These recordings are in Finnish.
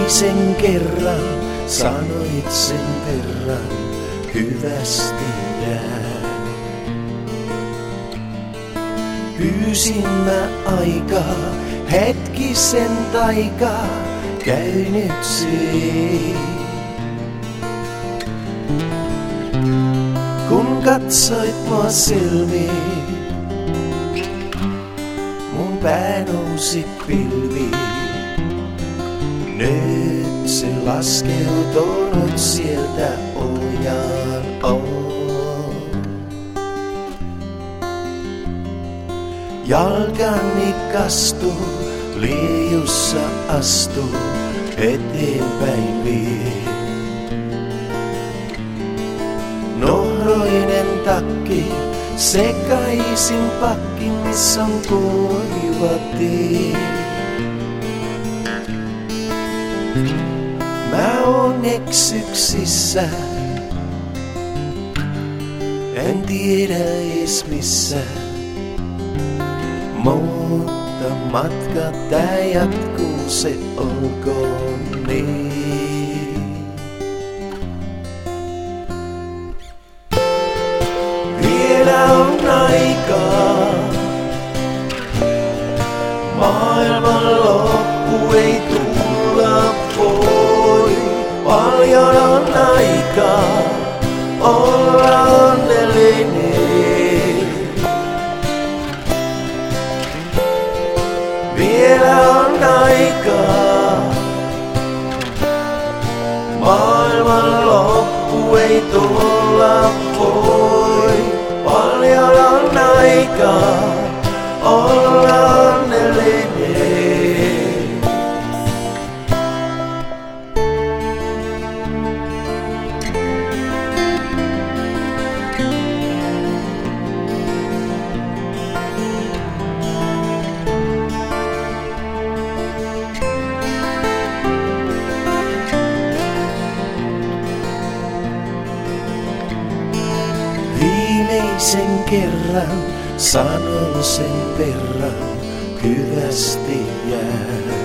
Viimeisen kerran sanoit sen verran, hyvästi jää. Pyysin mä aikaa, hetkisen taikaa, käy nyt siin. Kun katsoit mua silmiin, mun pää nousi pilviin. Nyt se laskeutunut sieltä ojaan on. Jalkani kastuu, liejussa astuu, eteenpäin vie. Nohroinen takki, sekaisin pakki, missä on kuiva tie. Mä oon eksyksissä, en tiedä ees missä, mutta matka tää jatkuu, se olkoon niin. Vielä on aikaa, maailman loppu ei tulla voi. Paljon on aikaa olla onnellinen. Vielä on aikaa, maailman loppu ei tulla voi. Paljon on aikaa olla onnellinen. Viimeisen kerran sanon sen verran, hyvästi jää.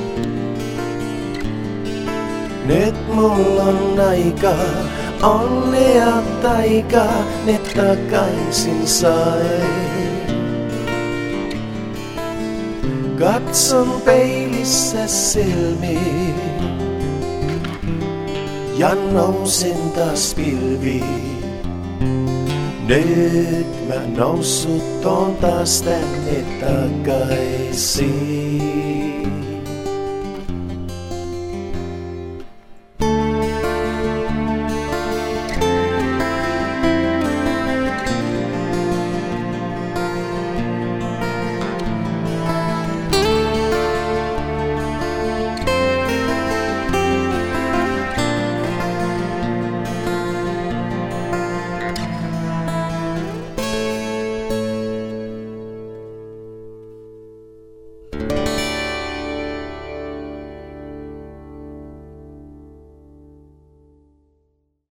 Nyt mulla on aikaa, onnea taikaa, ne takaisin sai. Katson peilissä silmiin ja nousen taas pilviin. Nyt mä noussut on taas tänne takaisin.